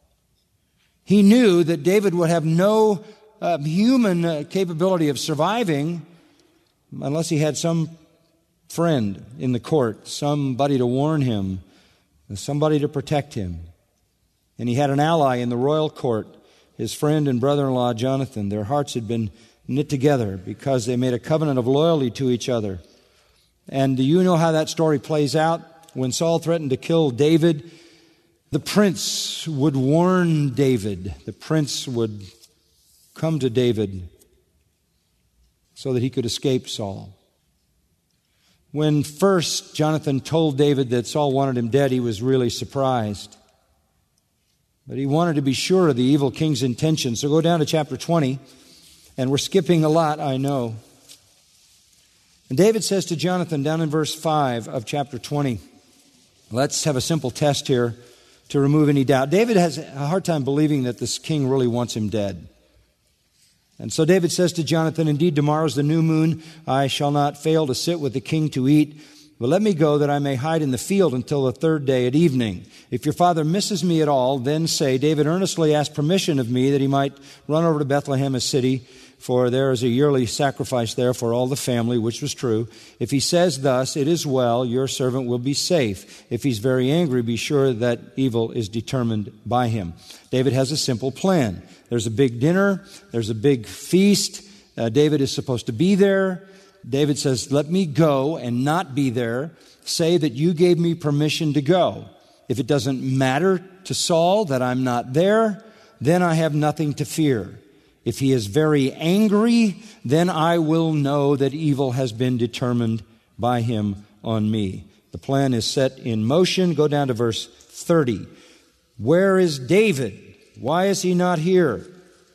He knew that David would have no uh, human uh, capability of surviving unless he had some friend in the court, somebody to warn him somebody to protect him. And he had an ally in the royal court, his friend and brother-in-law Jonathan. Their hearts had been knit together because they made a covenant of loyalty to each other. And do you know how that story plays out? When Saul threatened to kill David, the prince would warn David. The prince would come to David so that he could escape Saul. When first Jonathan told David that Saul wanted him dead, he was really surprised. But he wanted to be sure of the evil king's intentions. So go down to chapter twenty, and we're skipping a lot, I know. And David says to Jonathan down in verse five of chapter twenty, let's have a simple test here to remove any doubt. David has a hard time believing that this king really wants him dead. And so David says to Jonathan, indeed, tomorrow's the new moon. I shall not fail to sit with the king to eat. But let me go that I may hide in the field until the third day at evening. If your father misses me at all, then say, David earnestly asked permission of me that he might run over to Bethlehem, a city, for there is a yearly sacrifice there for all the family, which was true. If he says thus, it is well, your servant will be safe. If he's very angry, be sure that evil is determined by him. David has a simple plan. There's a big dinner. There's a big feast. Uh, David is supposed to be there. David says, let me go and not be there. Say that you gave me permission to go. If it doesn't matter to Saul that I'm not there, then I have nothing to fear. If he is very angry, then I will know that evil has been determined by him on me. The plan is set in motion. Go down to verse thirty. Where is David? Why is he not here?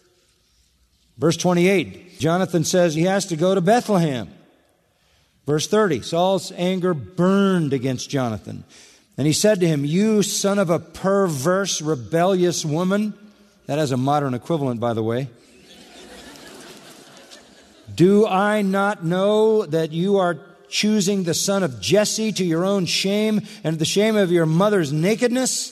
Verse twenty-eight. Jonathan says he has to go to Bethlehem. Verse thirty. Saul's anger burned against Jonathan. And he said to him, you son of a perverse, rebellious woman. That has a modern equivalent, by the way. Do I not know that you are choosing the son of Jesse to your own shame and the shame of your mother's nakedness?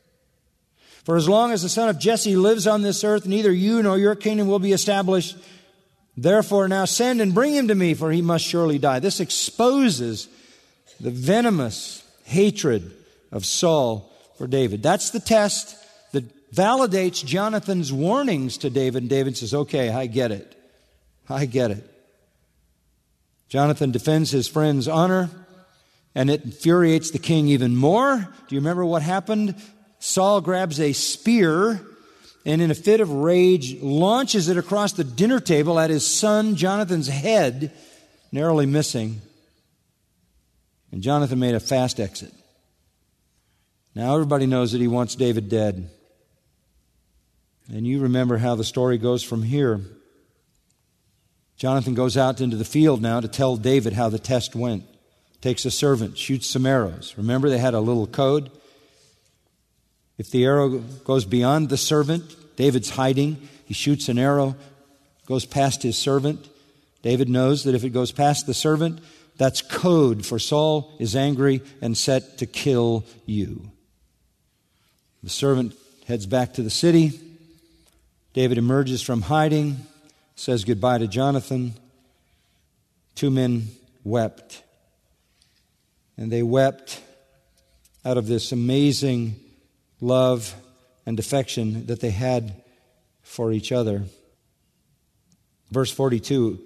For as long as the son of Jesse lives on this earth, neither you nor your kingdom will be established. Therefore now send and bring him to me, for he must surely die. This exposes the venomous hatred of Saul for David. That's the test that validates Jonathan's warnings to David. And David says, okay, I get it. I get it. Jonathan defends his friend's honor, and it infuriates the king even more. Do you remember what happened? Saul grabs a spear and in a fit of rage launches it across the dinner table at his son Jonathan's head, narrowly missing. And Jonathan made a fast exit. Now everybody knows that he wants David dead. And you remember how the story goes from here. Jonathan goes out into the field now to tell David how the test went. Takes a servant, shoots some arrows. Remember, they had a little code. If the arrow goes beyond the servant, David's hiding. He shoots an arrow, goes past his servant. David knows that if it goes past the servant, that's code for Saul is angry and set to kill you. The servant heads back to the city. David emerges from hiding, says goodbye to Jonathan. Two men wept. And they wept out of this amazing love and affection that they had for each other. Verse forty-two,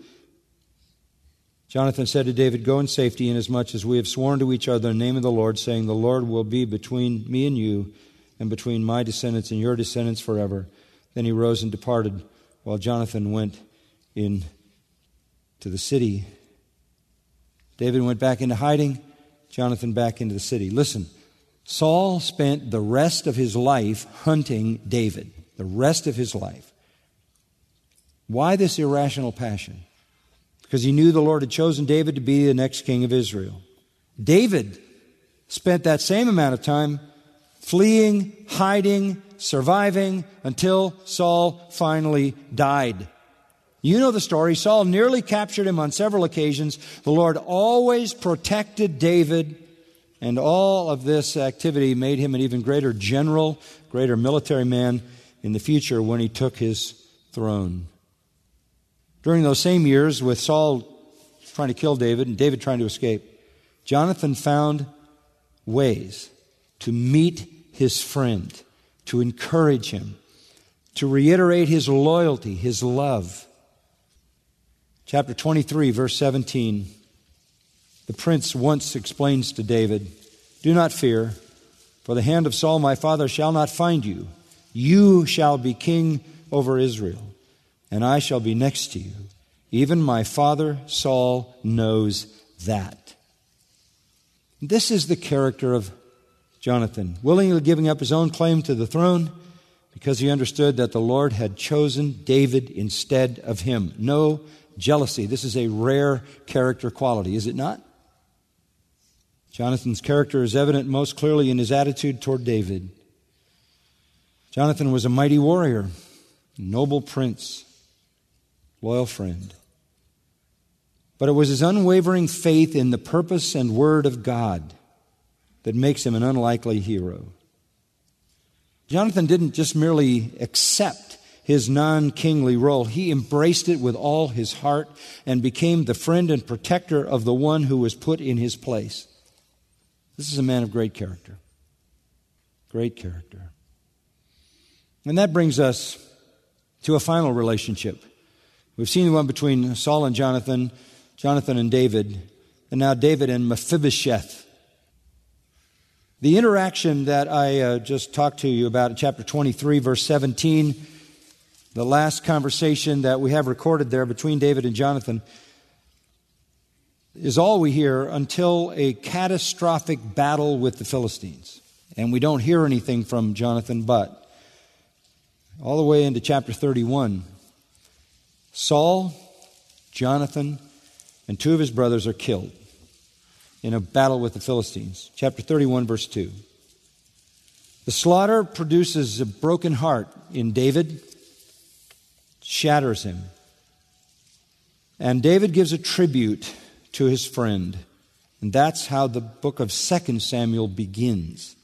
Jonathan said to David, go in safety, inasmuch as we have sworn to each other in the name of the Lord, saying, the Lord will be between me and you, and between my descendants and your descendants forever. Then he rose and departed, while Jonathan went in to the city. David went back into hiding, Jonathan back into the city. Listen, Saul spent the rest of his life hunting David. The rest of his life. Why this irrational passion? Because he knew the Lord had chosen David to be the next king of Israel. David spent that same amount of time fleeing, hiding, surviving until Saul finally died. You know the story. Saul nearly captured him on several occasions. The Lord always protected David, and all of this activity made him an even greater general, greater military man in the future when he took his throne. During those same years, with Saul trying to kill David and David trying to escape, Jonathan found ways to meet his friend, to encourage him, to reiterate his loyalty, his love. Chapter twenty-three, verse seventeen, the prince once explains to David, "Do not fear, for the hand of Saul my father shall not find you. You shall be king over Israel, and I shall be next to you. Even my father Saul knows that." This is the character of Jonathan, willingly giving up his own claim to the throne because he understood that the Lord had chosen David instead of him. No jealousy. This is a rare character quality, is it not? Jonathan's character is evident most clearly in his attitude toward David. Jonathan was a mighty warrior, noble prince, loyal friend. But it was his unwavering faith in the purpose and word of God that makes him an unlikely hero. Jonathan didn't just merely accept his non-kingly role. He embraced it with all his heart and became the friend and protector of the one who was put in his place. This is a man of great character. Great character. And that brings us to a final relationship. We've seen the one between Saul and Jonathan, Jonathan and David, and now David and Mephibosheth. The interaction that I uh, just talked to you about in chapter twenty-three, verse seventeen, the last conversation that we have recorded there between David and Jonathan, is all we hear until a catastrophic battle with the Philistines. And we don't hear anything from Jonathan, but all the way into chapter thirty-one, Saul, Jonathan, and two of his brothers are killed in a battle with the Philistines. Chapter thirty-one, verse two. The slaughter produces a broken heart in David, shatters him. And David gives a tribute to his friend. And that's how the book of Second Samuel begins,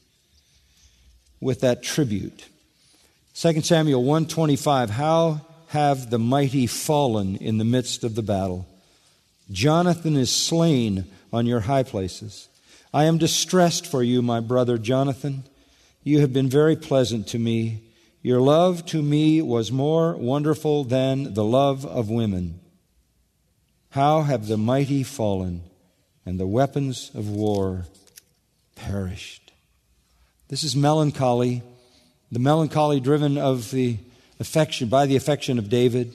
with that tribute. Second Samuel one twenty-five, how have the mighty fallen in the midst of the battle? Jonathan is slain on your high places. I am distressed for you, my brother Jonathan. You have been very pleasant to me. Your love to me was more wonderful than the love of women. How have the mighty fallen, and the weapons of war perished? This is melancholy, the melancholy driven of the affection by the affection of David.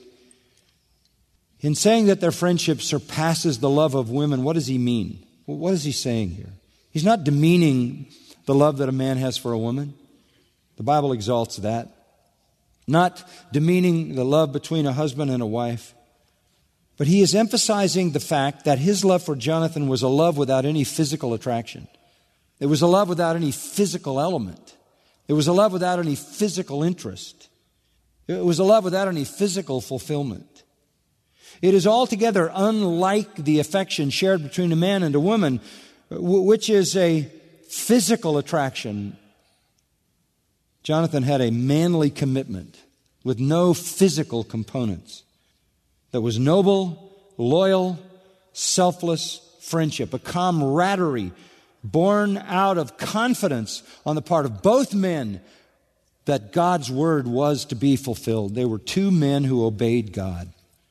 In saying that their friendship surpasses the love of women, what does he mean? What is he saying here? He's not demeaning the love that a man has for a woman. The Bible exalts that. Not demeaning the love between a husband and a wife. But he is emphasizing the fact that his love for Jonathan was a love without any physical attraction. It was a love without any physical element. It was a love without any physical interest. It was a love without any physical fulfillment. It is altogether unlike the affection shared between a man and a woman, which is a physical attraction. Jonathan had a manly commitment with no physical components. That was noble, loyal, selfless friendship, a camaraderie born out of confidence on the part of both men that God's word was to be fulfilled. They were two men who obeyed God.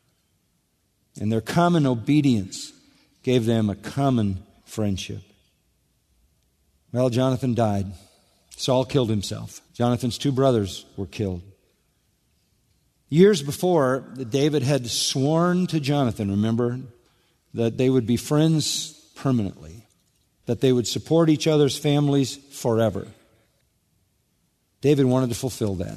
And their common obedience gave them a common friendship. Well, Jonathan died. Saul killed himself. Jonathan's two brothers were killed. Years before, David had sworn to Jonathan, remember, that they would be friends permanently, that they would support each other's families forever. David wanted to fulfill that,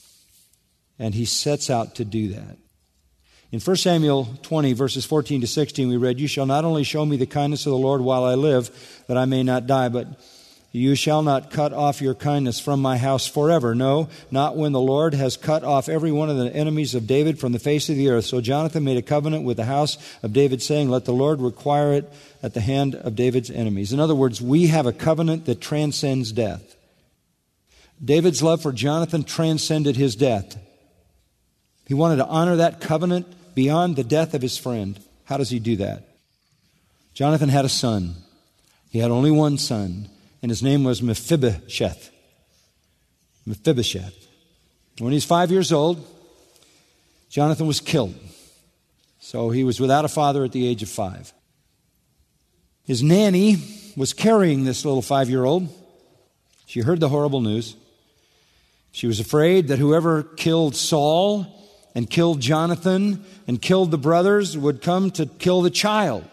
and he sets out to do that. In First Samuel twenty, verses fourteen to sixteen, we read, "You shall not only show me the kindness of the Lord while I live, that I may not die, but you shall not cut off your kindness from my house forever. No, not when the Lord has cut off every one of the enemies of David from the face of the earth." So Jonathan made a covenant with the house of David, saying, "Let the Lord require it at the hand of David's enemies." In other words, we have a covenant that transcends death. David's love for Jonathan transcended his death. He wanted to honor that covenant beyond the death of his friend. How does he do that? Jonathan had a son. He had only one son. and his name was Mephibosheth. Mephibosheth. When he's five years old, Jonathan was killed. So he was without a father at the age of five. His nanny was carrying this little five-year-old. She heard the horrible news. She was afraid that whoever killed Saul and killed Jonathan and killed the brothers would come to kill the child.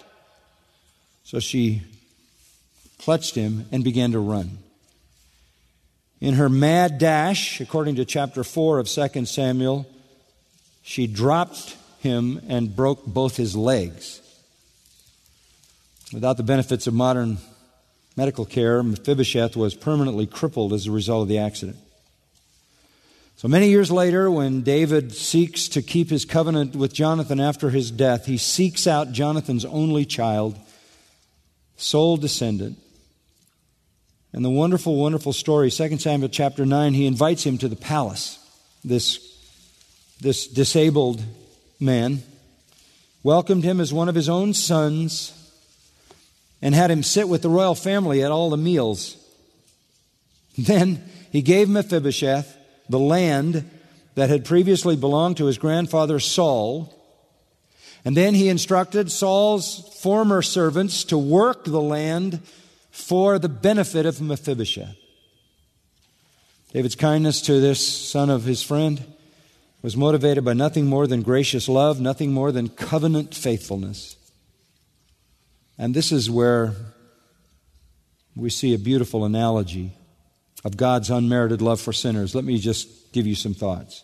So she clutched him and began to run. In her mad dash, according to chapter four of Second Samuel, she dropped him and broke both his legs. Without the benefits of modern medical care, Mephibosheth was permanently crippled as a result of the accident. So many years later, when David seeks to keep his covenant with Jonathan after his death, he seeks out Jonathan's only child, sole descendant. And the wonderful, wonderful story, Second Samuel chapter nine, he invites him to the palace, this, this disabled man, welcomed him as one of his own sons, and had him sit with the royal family at all the meals. Then he gave Mephibosheth the land that had previously belonged to his grandfather Saul. And then he instructed Saul's former servants to work the land for the benefit of Mephibosheth. David's kindness to this son of his friend was motivated by nothing more than gracious love, nothing more than covenant faithfulness. And this is where we see a beautiful analogy of God's unmerited love for sinners. Let me just give you some thoughts.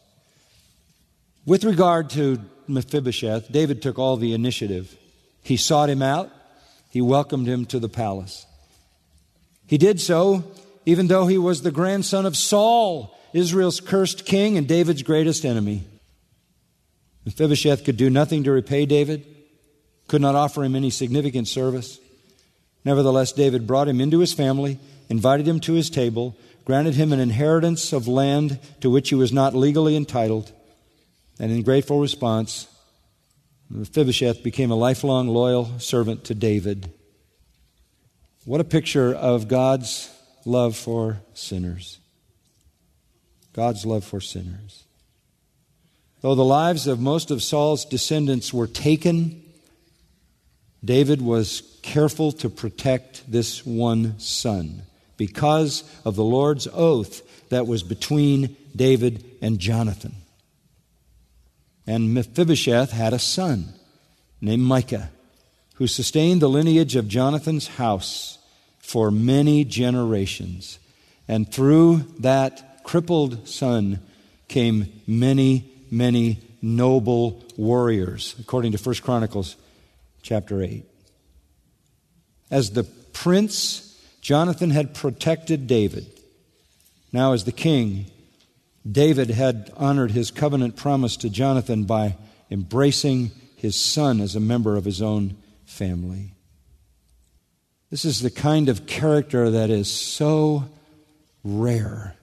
With regard to Mephibosheth, David took all the initiative. He sought him out. He welcomed him to the palace. He did so even though he was the grandson of Saul, Israel's cursed king and David's greatest enemy. Mephibosheth could do nothing to repay David, could not offer him any significant service. Nevertheless, David brought him into his family, invited him to his table, granted him an inheritance of land to which he was not legally entitled, and in grateful response, Mephibosheth became a lifelong loyal servant to David. What a picture of God's love for sinners. God's love for sinners. Though the lives of most of Saul's descendants were taken, David was careful to protect this one son because of the Lord's oath that was between David and Jonathan. And Mephibosheth had a son named Micah, who sustained the lineage of Jonathan's house for many generations. And through that crippled son came many, many noble warriors, according to First Chronicles chapter eight. As the prince, Jonathan had protected David. Now as the king, David had honored his covenant promise to Jonathan by embracing his son as a member of his own family. This is the kind of character that is so rare.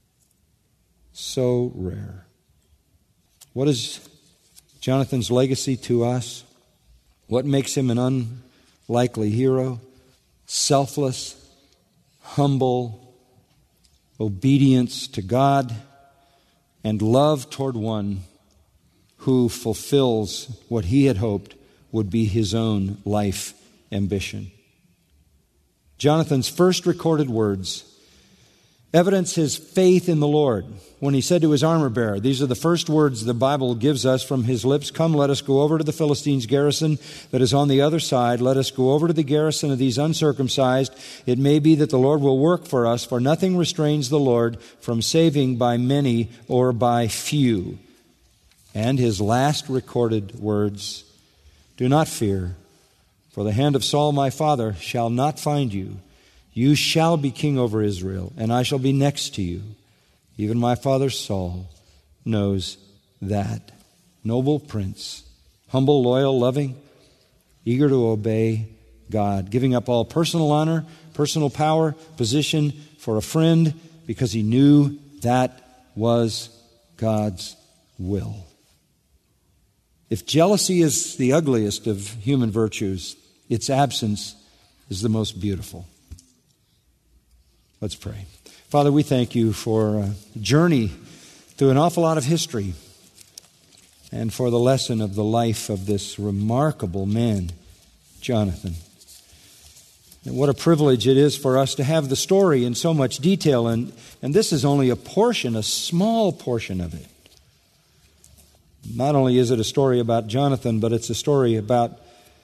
So rare. What is Jonathan's legacy to us? What makes him an unlikely hero? Selfless, humble, obedience to God, and love toward one who fulfills what he had hoped would be his own life ambition. Jonathan's first recorded words evidence his faith in the Lord when he said to his armor bearer, these are the first words the Bible gives us from his lips, "Come, let us go over to the Philistines' garrison that is on the other side. Let us go over to the garrison of these uncircumcised. It may be that the Lord will work for us, for nothing restrains the Lord from saving by many or by few." And his last recorded words, "Do not fear, for the hand of Saul my father shall not find you. You shall be king over Israel, and I shall be next to you. Even my father Saul knows that." Noble prince, humble, loyal, loving, eager to obey God, giving up all personal honor, personal power, position for a friend because he knew that was God's will. If jealousy is the ugliest of human virtues, its absence is the most beautiful. Let's pray. Father, we thank you for a journey through an awful lot of history and for the lesson of the life of this remarkable man, Jonathan. And what a privilege it is for us to have the story in so much detail, and, and this is only a portion, a small portion of it. Not only is it a story about Jonathan, but it's a story about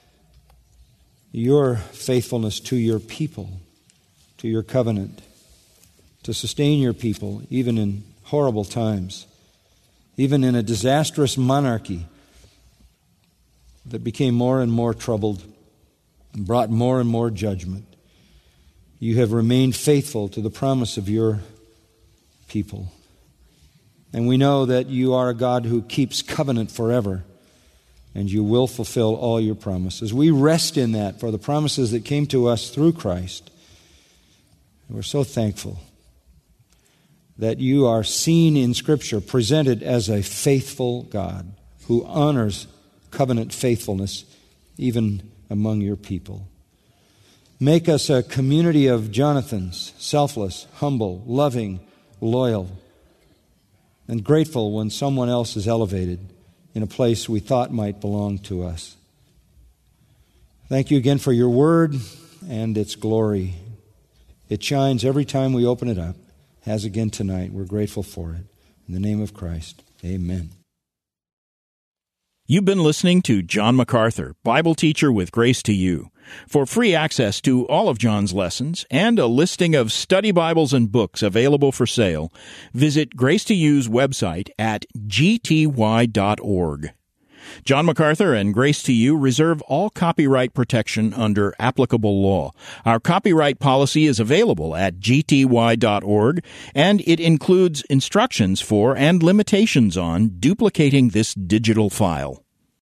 your faithfulness to your people, to your covenant, to sustain your people even in horrible times, even in a disastrous monarchy that became more and more troubled and brought more and more judgment. You have remained faithful to the promise of your people. And we know that you are a God who keeps covenant forever, and you will fulfill all your promises. We rest in that for the promises that came to us through Christ. We're so thankful that you are seen in Scripture, presented as a faithful God who honors covenant faithfulness even among your people. Make us a community of Jonathans, selfless, humble, loving, loyal, and grateful when someone else is elevated in a place we thought might belong to us. Thank you again for your word and its glory. It shines every time we open it up, has again tonight. We're grateful for it. In the name of Christ, amen. You've been listening to John MacArthur, Bible teacher with Grace to You. For free access to all of John's lessons and a listing of study Bibles and books available for sale, visit Grace to You's website at g t y dot org. John MacArthur and Grace to You reserve all copyright protection under applicable law. Our copyright policy is available at g t y dot org, and it includes instructions for and limitations on duplicating this digital file.